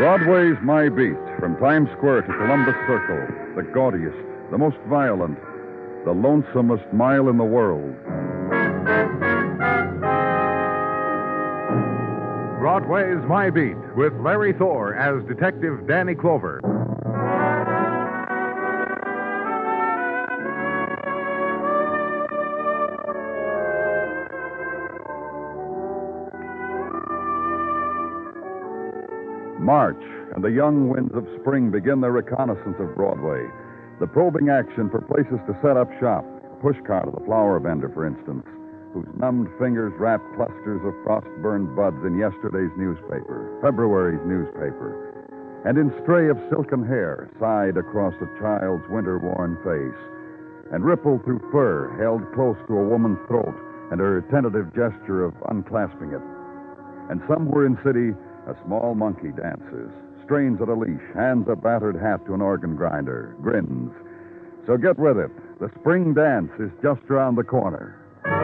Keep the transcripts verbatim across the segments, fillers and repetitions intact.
Broadway's My Beat, from Times Square to Columbus Circle, the gaudiest, the most violent, the lonesomest mile in the world. Broadway's My Beat, with Larry Thor as Detective Danny Clover. March and the young winds of spring begin their reconnaissance of Broadway. The probing action for places to set up shop. Pushcart of the flower vendor, for instance, whose numbed fingers wrap clusters of frost-burned buds in yesterday's newspaper, February's newspaper, and in stray of silken hair sighed across a child's winter-worn face, and rippled through fur held close to a woman's throat and her tentative gesture of unclasping it. And somewhere in city, a small monkey dances, strains at a leash, hands a battered hat to an organ grinder, grins. So get with it. The spring dance is just around the corner.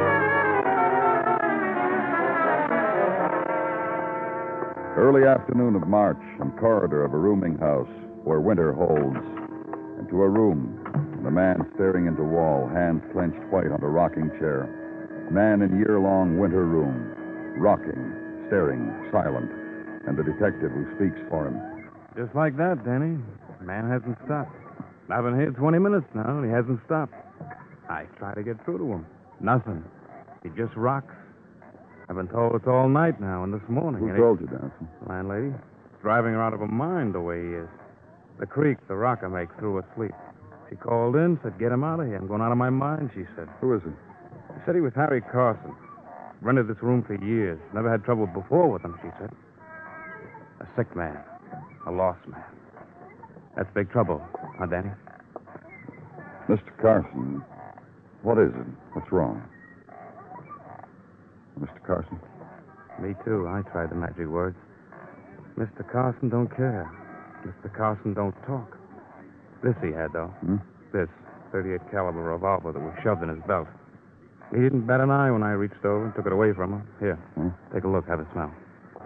Early afternoon of March, and corridor of a rooming house where winter holds, and to a room, and a man staring into wall, hands clenched white on a rocking chair. Man in year-long winter room, rocking, staring, silent. And the detective who speaks for him. Just like that, Danny. The man hasn't stopped. I've been here twenty minutes now, and he hasn't stopped. I try to get through to him. Nothing. He just rocks. I've been told it's all night now and this morning. Who and told he... you, Danson? Landlady. Driving her out of her mind the way he is. The creek the rocker makes through asleep. She called in, said, get him out of here. I'm going out of my mind, she said. Who is he? She said he was Harry Carson. Rented this room for years. Never had trouble before with him, she said. A sick man. A lost man. That's big trouble, huh, Danny? Mister Carson, what is it? What's wrong? Mister Carson? Me too. I tried the magic words. Mister Carson don't care. Mister Carson don't talk. This he had, though. Hmm? This thirty-eight caliber revolver that was shoved in his belt. He didn't bat an eye when I reached over and took it away from him. Here, Hmm? take a look. Have a smell.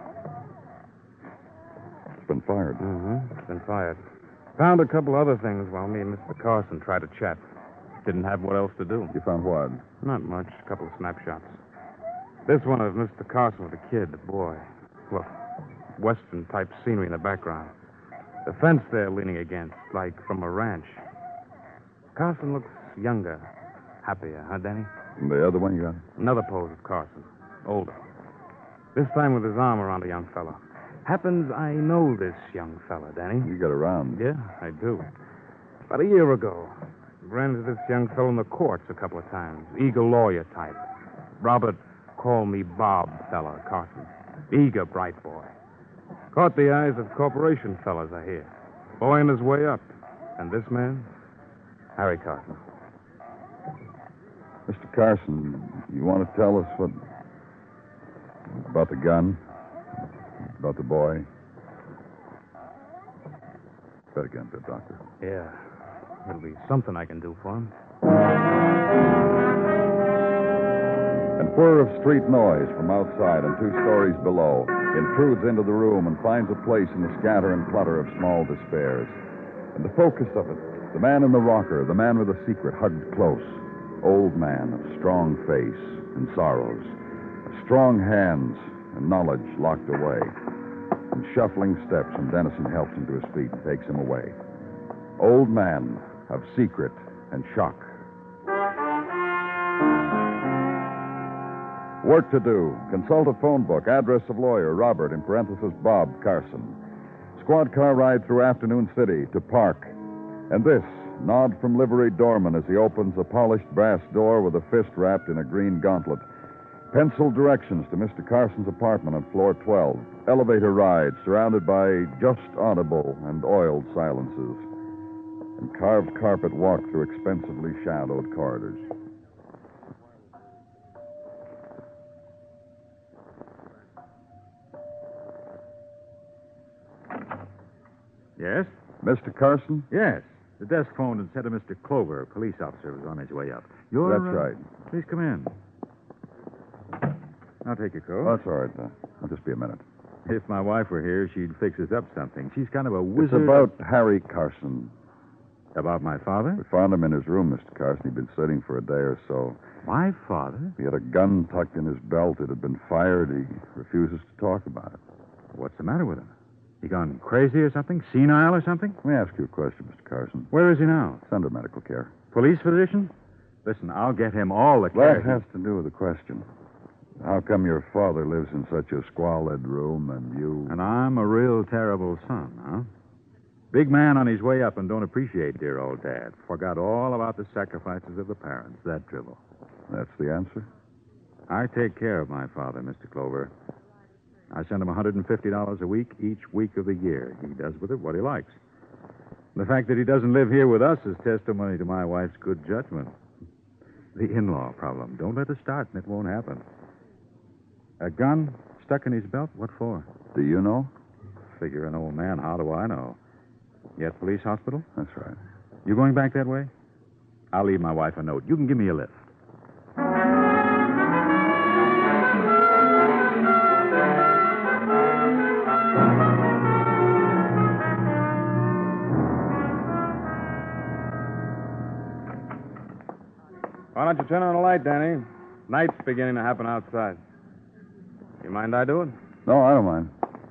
It's been fired. Mm-hmm. It's been fired. Found a couple other things while me and Mister Carson tried to chat. Didn't have what else to do. You found what? Not much. A couple of snapshots. This one of Mister Carson with a kid, a boy. Look, Western-type scenery in the background. The fence they're leaning against, like from a ranch. Carson looks younger, happier, huh, Danny? And the other one you got? Another pose of Carson, older. This time with his arm around a young fella. Happens I know this young fella, Danny. You got around. Yeah, I do. About a year ago, ran into this young fellow in the courts a couple of times. Eager lawyer type. Robert, call me Bob fella, Carson. Eager, bright boy. Caught the eyes of corporation fellas, I hear. Boy on his way up. And this man? Harry Carson. Mister Carson, you want to tell us what... about the gun? About the boy? Bet again, good doctor. Yeah. It'll be something I can do for him. And whir of street noise from outside and two stories below intrudes into the room and finds a place in the scatter and clutter of small despairs. And the focus of it, the man in the rocker, the man with a secret hugged close. Old man, of strong face and sorrows. Strong hands and knowledge locked away. And shuffling steps, and Dennison helps him to his feet and takes him away. Old man of secret and shock. Work to do. Consult a phone book. Address of lawyer, Robert, in parenthesis, Bob Carson. Squad car ride through afternoon city to park. And this, nod from liveried doorman as he opens a polished brass door with a fist wrapped in a green gauntlet. Penciled directions to Mister Carson's apartment on floor twelve. Elevator ride surrounded by just audible and oiled silences. And carved carpet walk through expensively shadowed corridors. Yes? Mister Carson? Yes. The desk phoned and said a Mister Clover, a police officer, was on his way up. You're... That's uh, right. Please come in. I'll take your coat. Oh, that's all right. Uh, I'll just be a minute. If my wife were here, she'd fix us up something. She's kind of a It's wizard. about Harry Carson. About my father? We found him in his room, Mister Carson. He'd been sitting for a day or so. My father? He had a gun tucked in his belt. It had been fired. He refuses to talk about it. What's the matter with him? He gone crazy or something? Senile or something? Let me ask you a question, Mister Carson. Where is he now? It's under medical care. Police physician? Listen, I'll get him all the care. That has to do with the question. How come your father lives in such a squalid room and you... And I'm a real terrible son, huh? Big man on his way up and don't appreciate dear old Dad. Forgot all about the sacrifices of the parents. That dribble. That's the answer? I take care of my father, Mister Clover. I send him one hundred fifty dollars a week each week of the year. He does with it what he likes. The fact that he doesn't live here with us is testimony to my wife's good judgment. The in-law problem. Don't let us start, and it won't happen. A gun stuck in his belt? What for? Do you know? Figure an old man. How do I know? You at police hospital? That's right. You going back that way? I'll leave my wife a note. You can give me a lift. Why don't you turn on the light, Danny? Night's beginning to happen outside. You mind I do it? No, I don't mind.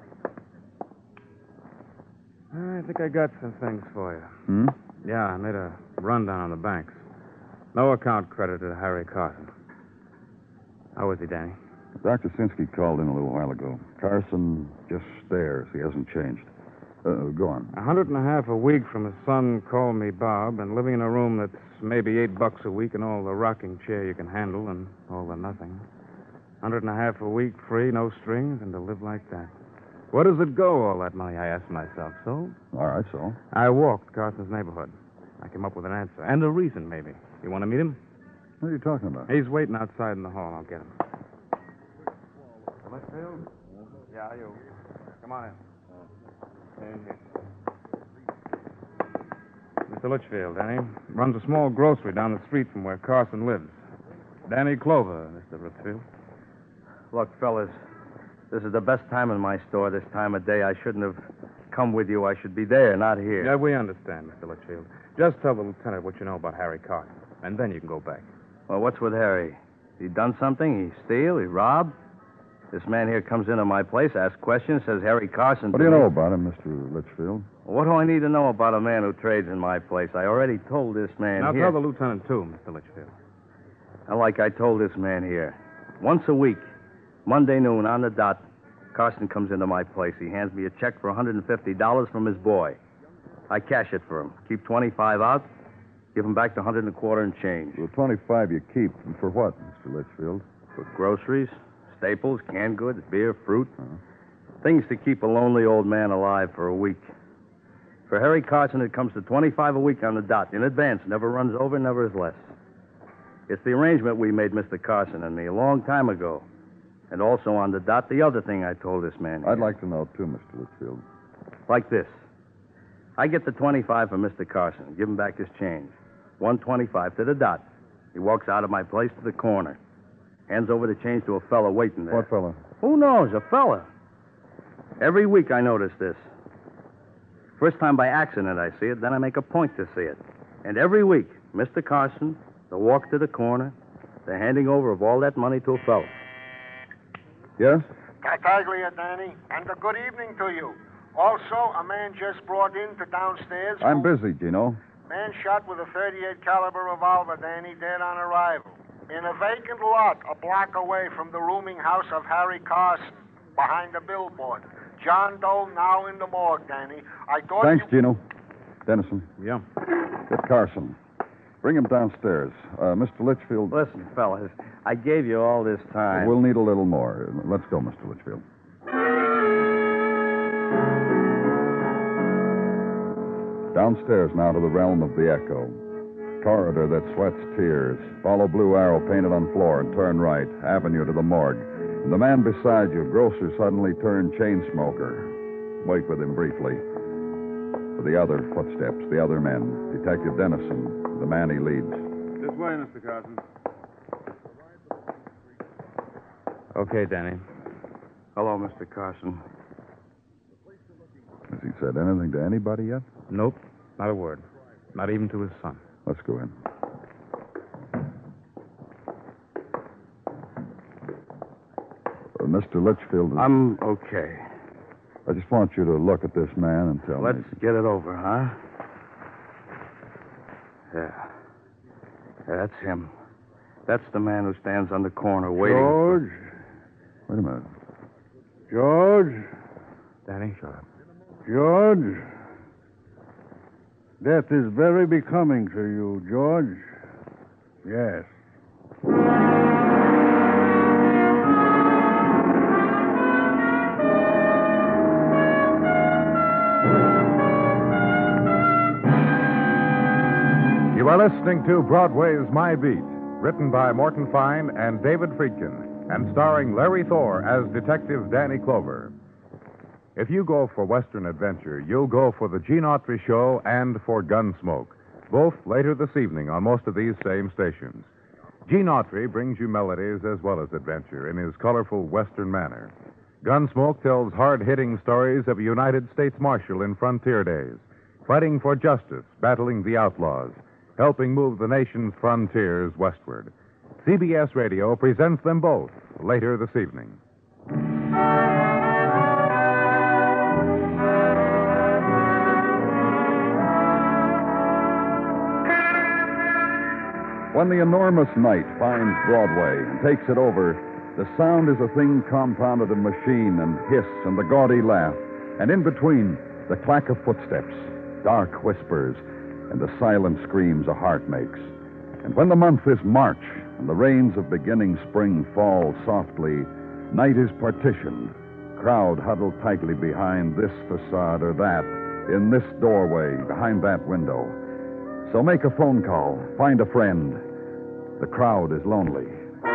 I think I got some things for you. Hmm? Yeah, I made a rundown on the banks. No account credited to Harry Carson. How is he, Danny? Doctor Sinsky called in a little while ago. Carson just stares. He hasn't changed. Uh, go on. A hundred and a half a week from his son, Call Me Bob, and living in a room that's maybe eight bucks a week and all the rocking chair you can handle and all the nothing. Hundred and a half a week, free, no strings, and to live like that. Where does it go, all that money, I asked myself. So All right, so? I walked Carson's neighborhood. I came up with an answer, and a reason, maybe. You want to meet him? What are you talking about? He's waiting outside in the hall. I'll get him. Litchfield? Yeah, you. Come on in. In here. Mister Litchfield, Danny. Runs a small grocery down the street from where Carson lives. Danny Clover, Mister Litchfield. Look, fellas, this is the best time in my store, this time of day. I shouldn't have come with you. I should be there, not here. Yeah, we understand, Mister Litchfield. Just tell the lieutenant what you know about Harry Carson, and then you can go back. Well, what's with Harry? He done something? He steal? He rob? This man here comes into my place, asks questions, says Harry Carson... What do you know about him, Mister Litchfield? What do I need to know about a man who trades in my place? I already told this man Now here... tell the lieutenant, too, Mister Litchfield. And like I told this man here, once a week, Monday noon on the dot, Carson comes into my place. He hands me a check for one hundred fifty dollars from his boy. I cash it for him. Keep twenty-five out, give him back the hundred and a quarter and change. The twenty-five you keep. And for what, Mister Litchfield? For groceries, staples, canned goods, beer, fruit. Uh-huh. Things to keep a lonely old man alive for a week. For Harry Carson, it comes to twenty-five a week on the dot, in advance. Never runs over, never is less. It's the arrangement we made, Mister Carson and me, a long time ago. And also on the dot, the other thing I told this man. I'd here. like to know, too, Mister Litchfield. Like this. I get the twenty-five from Mister Carson, give him back his change. one twenty-five to the dot. He walks out of my place to the corner. Hands over the change to a fella waiting there. What fella? Who knows? A fella. Every week I notice this. First time by accident I see it, then I make a point to see it. And every week, Mister Carson, the walk to the corner, the handing over of all that money to a fella. Yes? Tartaglia, Danny, and a good evening to you. Also, a man just brought in to downstairs. I'm who... busy, Gino. Man shot with a thirty-eight caliber revolver, Danny, dead on arrival. In a vacant lot a block away from the rooming house of Harry Carson, behind the billboard. John Doe now in the morgue, Danny. I thought Thanks, you... Gino. Dennison, Yeah. get Carson. Bring him downstairs. Uh, Mister Litchfield... Listen, fellas, I gave you all this time. We'll need a little more. Let's go, Mister Litchfield. Downstairs now to the realm of the echo. Corridor that sweats tears. Follow blue arrow painted on floor and turn right. Avenue to the morgue. And the man beside you, grocer, suddenly turned chain smoker. Wait with him briefly. For the other footsteps, the other men. Detective Dennison, the man he leads. This way, Mister Carson. Okay, Danny. Hello, Mister Carson. he said anything to anybody yet? Nope, not a word. Not even to his son. Let's go in. Uh, Mister Litchfield, is... I'm okay. I just want you to look at this man and tell Let's me. get it over, huh? Yeah. Yeah, that's him. That's the man who stands on the corner waiting. George? Wait a minute. George? Danny, shut up. George? Death is very becoming to you, George. Yes. You are listening to Broadway's My Beat, written by Morton Fine and David Friedkin, and starring Larry Thor as Detective Danny Clover. If you go for Western adventure, you'll go for the Gene Autry Show and for Gunsmoke, both later this evening on most of these same stations. Gene Autry brings you melodies as well as adventure in his colorful Western manner. Gunsmoke tells hard-hitting stories of a United States Marshal in frontier days, fighting for justice, battling the outlaws, helping move the nation's frontiers westward. C B S Radio presents them both later this evening. When the enormous night finds Broadway and takes it over, the sound is a thing compounded of machine and hiss and the gaudy laugh, and in between, the clack of footsteps, dark whispers, and the silent screams a heart makes. And when the month is March and the rains of beginning spring fall softly, night is partitioned, crowd huddled tightly behind this facade or that, in this doorway, behind that window. So make a phone call, find a friend. The crowd is lonely.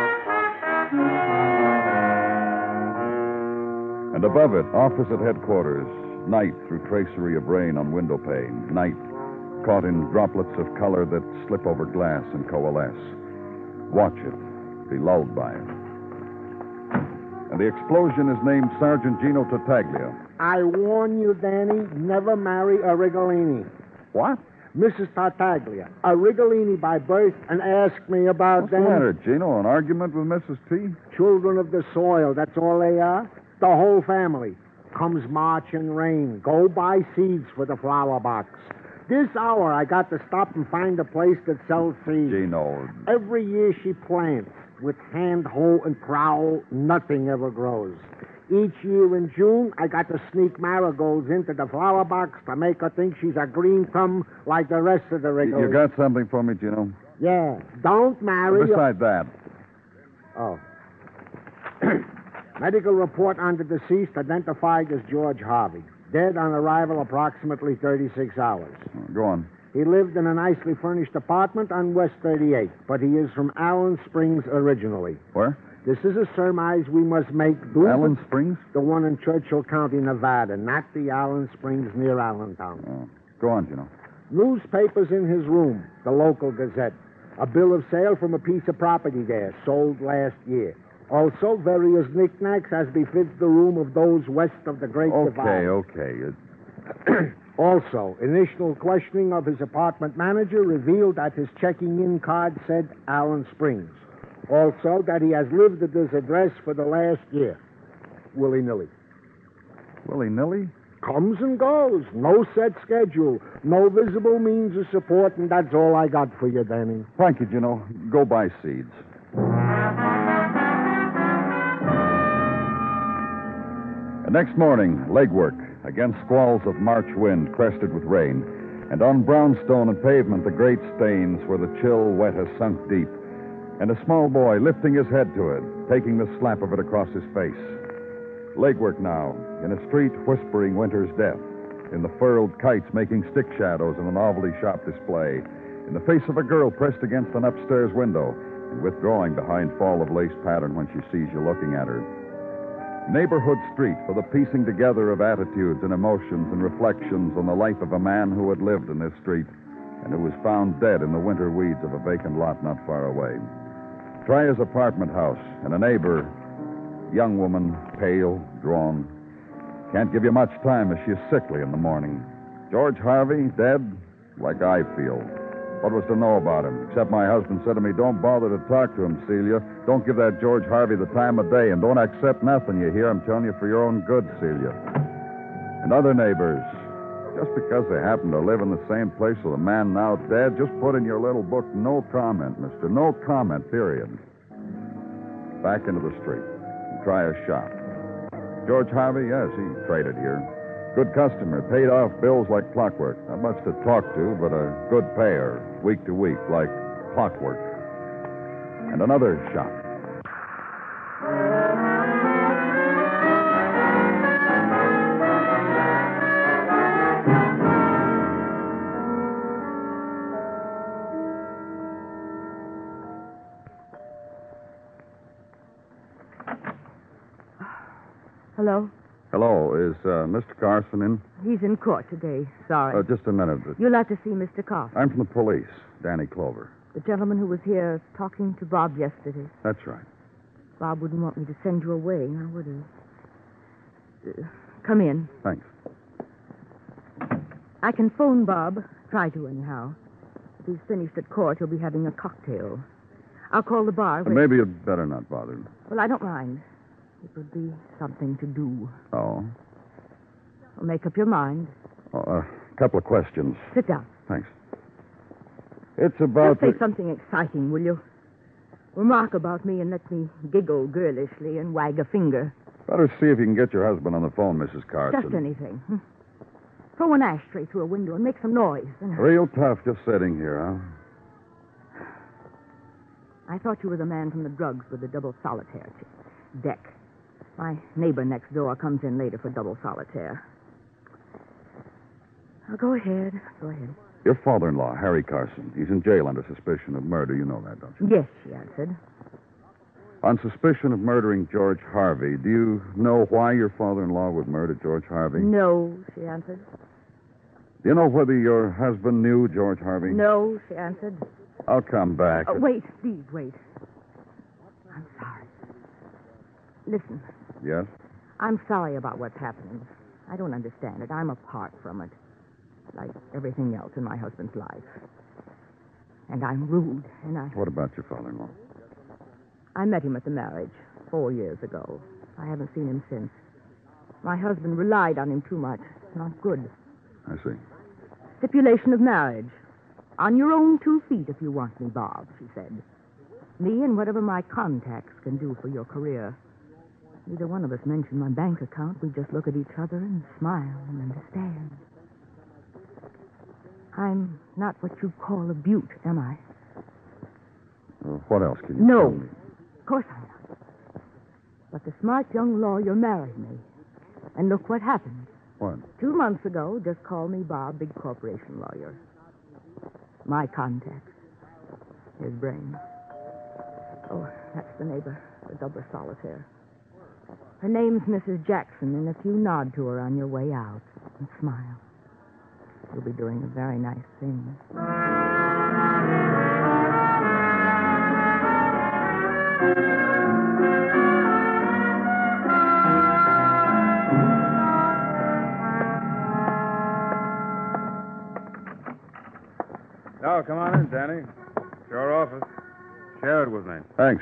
And above it, opposite headquarters, night through tracery of rain on window pane, night caught in droplets of color that slip over glass and coalesce. Watch it, be lulled by it. And the explosion is named Sergeant Gino Tartaglia. I warn you, Danny, never marry a Rigolini. What? Missus Tartaglia, a Rigolini by birth, and ask me about What's them. the matter, Gino? An argument with Missus T? Children of the soil, that's all they are. The whole family. Comes March and rain. Go buy seeds for the flower box. This hour, I got to stop and find a place that sells seeds. Gino. Every year she plants. With hand, hoe, and trowel, nothing ever grows. Each year in June, I got to sneak marigolds into the flower box to make her think she's a green thumb like the rest of the Rigols. You got something for me, Gino? Yeah. Don't marry... Besides that. Oh. Medical report on the deceased identified as George Harvey. Dead on arrival approximately thirty-six hours. Go on. He lived in a nicely furnished apartment on West thirty-eighth, but he is from Allen Springs originally. Where? This is a surmise we must make. Due Allen to Springs? the one in Churchill County, Nevada, not the Allen Springs near Allentown. Oh. Go on, Gino. Newspapers in his room, the local Gazette. A bill of sale from a piece of property there, sold last year. Also, various knickknacks as befits the room of those west of the Great Okay, Divide. okay. It... Also, initial questioning of his apartment manager revealed that his checking-in card said Allen Springs. Also, that he has lived at this address for the last year. Willy-nilly. Willy-nilly? Comes and goes. No set schedule. No visible means of support, and that's all I got for you, Danny. Thank you, Gino. Go buy seeds. The next morning, legwork against squalls of March wind crested with rain, and on brownstone and pavement the great stains where the chill wet has sunk deep, and a small boy lifting his head to it, taking the slap of it across his face. Legwork now, in a street whispering winter's death, in the furled kites making stick shadows in a novelty shop display, in the face of a girl pressed against an upstairs window and withdrawing behind fall of lace pattern when she sees you looking at her. Neighborhood street for the piecing together of attitudes and emotions and reflections on the life of a man who had lived in this street and who was found dead in the winter weeds of a vacant lot not far away. Try his apartment house, and a neighbor, young woman, pale, drawn. Can't give you much time as she's sickly in the morning. George Harvey, dead, like I feel. What was to know about him? Except my husband said to me, don't bother to talk to him, Celia. Don't give that George Harvey the time of day, and don't accept nothing you hear. I'm telling you for your own good, Celia. And other neighbors, just because they happen to live in the same place with a man now dead, just put in your little book, no comment, mister. No comment, period. Back into the street. And try a shot. George Harvey, yes, he traded here. Good customer, paid off bills like clockwork. Not much to talk to, but a good payer, week to week, like clockwork. And another shot. Hello? Hello, is uh, Mister Carson in? He's in court today. Sorry. Uh, just a minute. You'll have to see Mister Carson. I'm from the police, Danny Clover. The gentleman who was here talking to Bob yesterday. That's right. Bob wouldn't want me to send you away, now would he? Uh, come in. Thanks. I can phone Bob. Try to, anyhow. If he's finished at court, he'll be having a cocktail. I'll call the bar. Uh, maybe you'd better not bother. Well, I don't mind. It would be something to do. Oh? Well, make up your mind. Oh, a couple of questions. Sit down. Thanks. It's about... Just say the... something exciting, will you? Remark about me and let me giggle girlishly and wag a finger. Better see if you can get your husband on the phone, Missus Carson. Just anything. Hmm? Throw an ashtray through a window and make some noise. And... Real tough just sitting here, huh? I thought you were the man from the drugs with the double solitaire deck. My neighbor next door comes in later for double solitaire. Now, go ahead. Go ahead. Your father-in-law, Harry Carson. He's in jail under suspicion of murder. You know that, don't you? Yes, she answered. On suspicion of murdering George Harvey, do you know why your father-in-law would murder George Harvey? No, she answered. Do you know whether your husband knew George Harvey? No, she answered. I'll come back. Oh, wait, please, wait. I'm sorry. Listen. Yes? I'm sorry about what's happening. I don't understand it. I'm apart from it. Like everything else in my husband's life. And I'm rude, and I... What about your father-in-law? I met him at the marriage four years ago. I haven't seen him since. My husband relied on him too much. It's not good. I see. Stipulation of marriage. On your own two feet if you want me, Bob, she said. Me and whatever my contacts can do for your career. Neither one of us mentioned my bank account. We just look at each other and smile and understand. I'm not what you call a beaut, am I? Uh, what else can you no. tell me? Of course I'm not. But the smart young lawyer married me. And look what happened. What? Two months ago, just call me Bob, big corporation lawyer. My contacts. His brain. Oh, that's the neighbor, the double solitaire. Her name's Missus Jackson, and if you nod to her on your way out and smile, you'll be doing a very nice thing. Oh, come on in, Danny. It's your office. Share it with me. Thanks.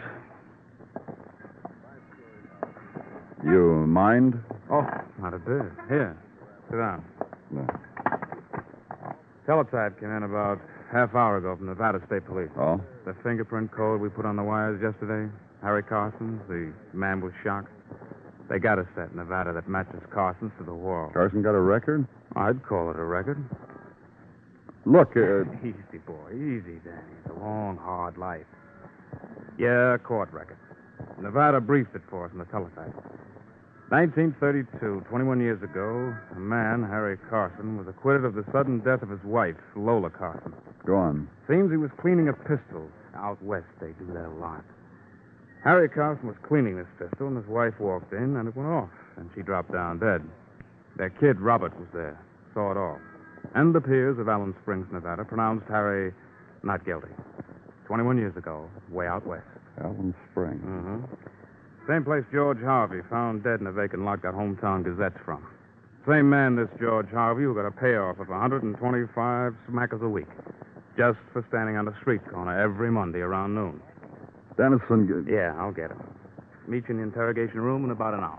You mind? Oh, not a bit. Here, sit down. No. Teletype came in about half hour ago from Nevada State Police. Oh? The fingerprint code we put on the wires yesterday, Harry Carson's, the man was shocked. They got a set in Nevada that matches Carson's to the wall. Carson got a record? I'd call it a record. Look, uh... Easy, boy. Easy, Danny. It's a long, hard life. Yeah, court record. Nevada briefed it for us in the teletype. nineteen thirty-two, twenty-one years ago, a man, Harry Carson, was acquitted of the sudden death of his wife, Lola Carson. Go on. Seems he was cleaning a pistol. Out west, they do that a lot. Harry Carson was cleaning this pistol, and his wife walked in, and it went off, and she dropped down dead. Their kid, Robert, was there, saw it all. And the peers of Allen Springs, Nevada, pronounced Harry not guilty. twenty-one years ago, way out west. Allen Springs. Mm-hmm. Same place George Harvey found dead in a vacant lot got Hometown Gazettes from. Same man, this George Harvey, who got a payoff of one hundred twenty-five smackers a week just for standing on the street corner every Monday around noon. Dennison... Yeah, I'll get him. Meet you in the interrogation room in about an hour.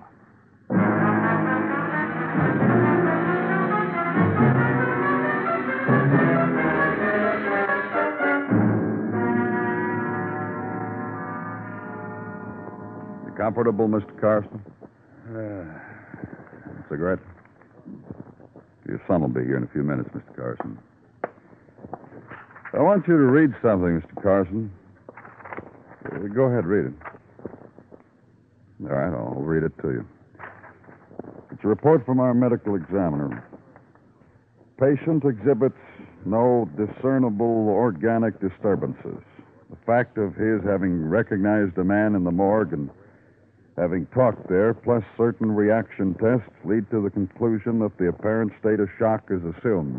You comfortable, Mister Carson? Uh, Cigarette? Your son will be here in a few minutes, Mister Carson. I want you to read something, Mister Carson. Uh, go ahead, read it. All right, I'll read it to you. It's a report from our medical examiner. Patient exhibits no discernible organic disturbances. The fact of his having recognized a man in the morgue and having talked there, plus certain reaction tests, lead to the conclusion that the apparent state of shock is assumed.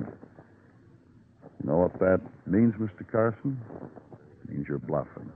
You know what that means, Mister Carson? It means you're bluffing.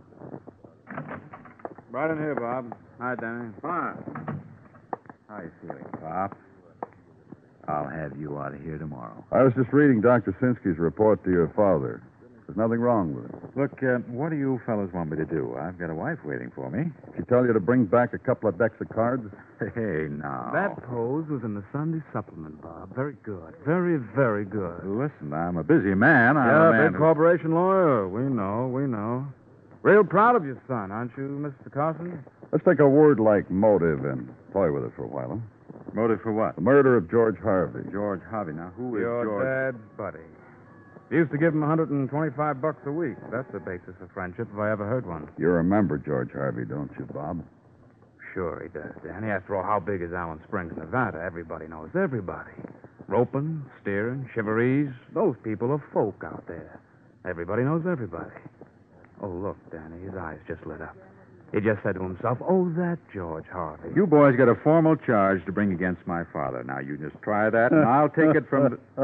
Right in here, Bob. Hi, Danny. Fine. How you feeling, Pop? I'll have you out of here tomorrow. I was just reading Doctor Sinsky's report to your father. There's nothing wrong with it. Look, uh, what do you fellas want me to do? I've got a wife waiting for me. She tell you to bring back a couple of decks of cards? Hey, now. That pose was in the Sunday supplement, Bob. Very good. Very, very good. Listen, I'm a busy man. I'm yeah, a man big who- corporation lawyer. We know, we know. Real proud of your son, aren't you, Mister Carson? Let's take a word like motive and toy with it for a while, huh? Motive for what? The murder of George Harvey. George Harvey. Now, who is Your George? dad's buddy. He used to give him one hundred twenty-five bucks a week. That's the basis of friendship, if I ever heard one. You remember George Harvey, don't you, Bob? Sure he does, Danny. After all, how big is Allen Springs, Nevada? Everybody knows everybody. Roping, steering, chivalries. Those people are folk out there. Everybody knows everybody. Oh, look, Danny, his eyes just lit up. He just said to himself, oh, that George Harvey. You boys got a formal charge to bring against my father. Now, you just try that, and I'll take it from the...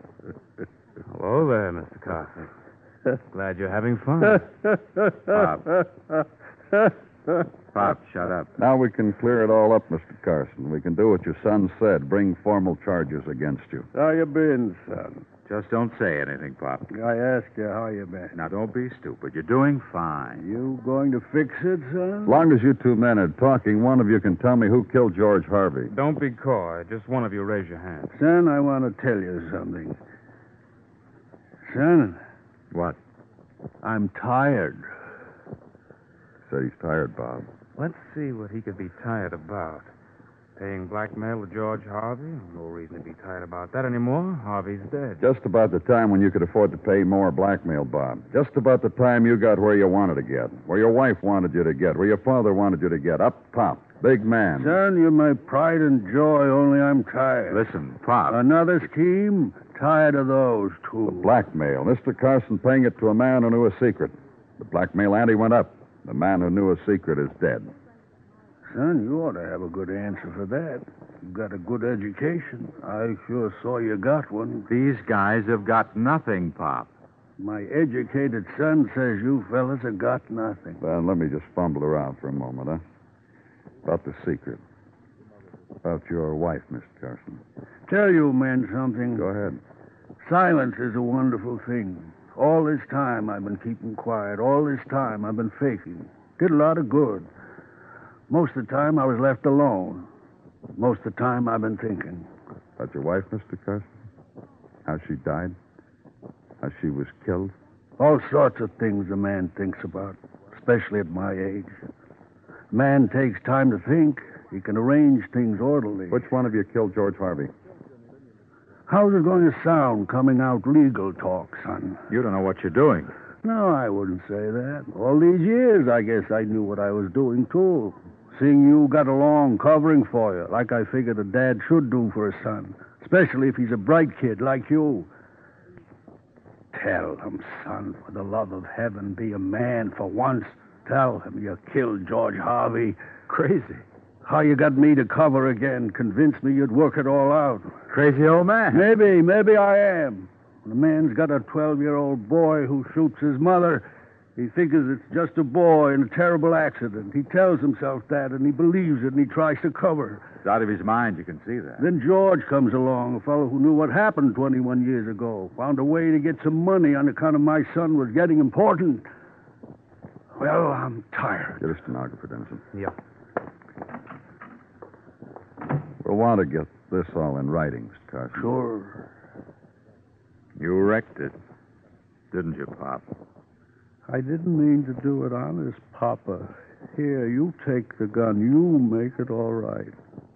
Hello there, Mister Carson. Glad you're having fun. Pop. Pop, shut up. Now we can clear it all up, Mister Carson. We can do what your son said, bring formal charges against you. how you been, son? Just don't say anything, Pop. I asked you how you been. Now, don't be stupid. You're doing fine. You going to fix it, son? As long as you two men are talking, one of you can tell me who killed George Harvey. Don't be coy. Just one of you raise your hand. Son, I want to tell you something. Son, What? I'm tired. Said he's tired, Bob. Let's see what he could be tired about. Paying blackmail to George Harvey? No reason to be tired about that anymore. Harvey's dead. Just about the time when you could afford to pay more blackmail, Bob. Just about the time you got where you wanted to get, where your wife wanted you to get, where your father wanted you to get. Up top. Big man. Son, you're my pride and joy, only I'm tired. Listen, Pop. Another scheme? Tired of those, too. The blackmail. Mister Carson paying it to a man who knew a secret. The blackmail ante went up. The man who knew a secret is dead. Son, you ought to have a good answer for that. You've got a good education. I sure saw you got one. These guys have got nothing, Pop. My educated son says you fellas have got nothing. Then let me just fumble around for a moment, huh? About the secret. About your wife, Mister Carson. Tell you men something. Go ahead. Silence is a wonderful thing. All this time I've been keeping quiet. All this time I've been faking. Did a lot of good. Most of the time I was left alone. Most of the time I've been thinking. About your wife, Mister Carson? How she died? How she was killed? All sorts of things a man thinks about, especially at my age. Man takes time to think. He can arrange things orderly. Which one of you killed George Harvey? How's it going to sound coming out legal talk, son? You don't know what you're doing. No, I wouldn't say that. All these years, I guess I knew what I was doing, too. Seeing you got along covering for you, like I figured a dad should do for a son, especially if he's a bright kid like you. Tell him, son, for the love of heaven, be a man for once. Tell him you killed George Harvey. Crazy. How you got me to cover again. Convince me you'd work it all out. Crazy old man. Maybe, maybe I am. When a man's got a twelve-year-old boy who shoots his mother, He figures it's just a boy in a terrible accident. He tells himself that, and he believes it, and he tries to cover. It's out of his mind, you can see that. Then George comes along, a fellow who knew what happened twenty-one years ago, found a way to get some money on account of my son was getting important. Well, I'm tired. Get a stenographer, Dennison. Yeah. We'll want to get this all in writing, Mister Carson. Sure. You wrecked it, didn't you, Pop? I didn't mean to do it honest, Papa. Here, you take the gun. You make it all right.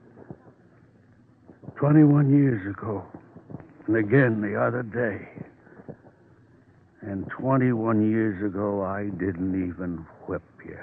Twenty-one years ago. And again the other day. And twenty-one years ago, I didn't even whip you.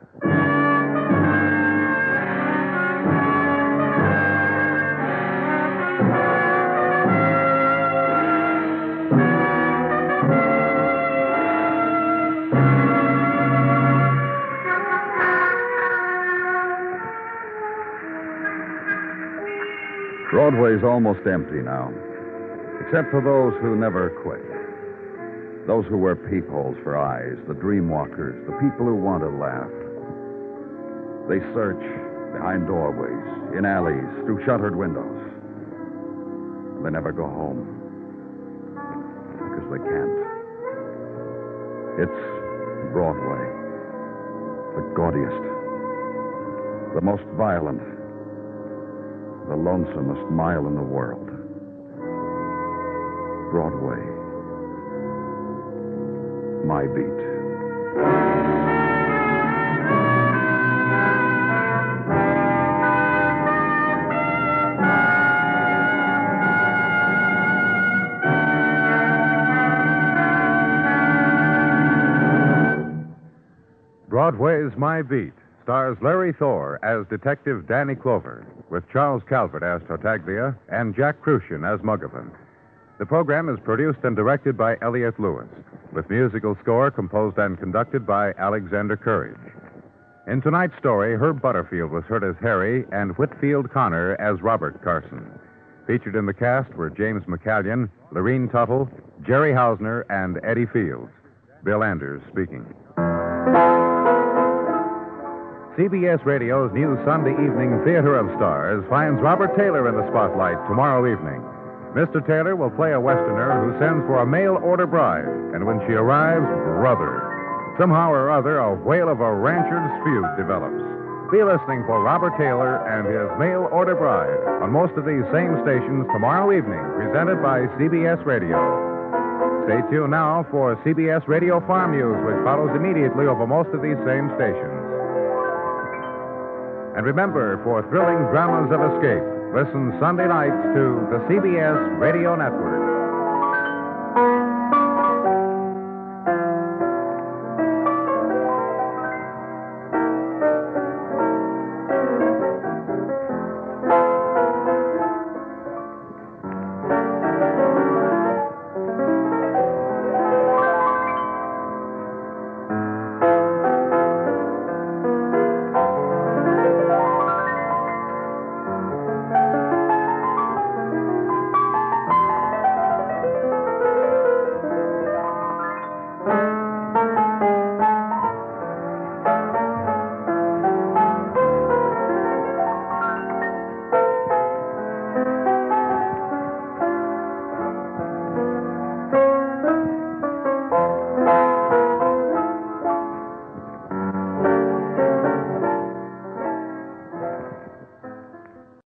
Broadway's almost empty now, except for those who never quit. Those who wear peepholes for eyes, the dream walkers, the people who want to laugh. They search behind doorways, in alleys, through shuttered windows. They never go home because they can't. It's Broadway, the gaudiest, the most violent, the lonesomest mile in the world. Broadway. My beat. Broadway's My Beat stars Larry Thor as Detective Danny Clover, with Charles Calvert as Tartaglia and Jack Crucian as Muggavan. The program is produced and directed by Elliott Lewis, with musical score composed and conducted by Alexander Courage. In tonight's story, Herb Butterfield was heard as Harry and Whitfield Connor as Robert Carson. Featured in the cast were James McCallion, Lorene Tuttle, Jerry Hausner, and Eddie Fields. Bill Anders speaking. C B S Radio's new Sunday evening Theater of Stars finds Robert Taylor in the spotlight tomorrow evening. Mister Taylor will play a Westerner who sends for a mail-order bride, and when she arrives, brother. Somehow or other, a whale of a rancher's feud develops. Be listening for Robert Taylor and his mail-order bride on most of these same stations tomorrow evening, presented by C B S Radio. Stay tuned now for C B S Radio Farm News, which follows immediately over most of these same stations. And remember, for thrilling dramas of escape, listen Sunday nights to the C B S Radio Network.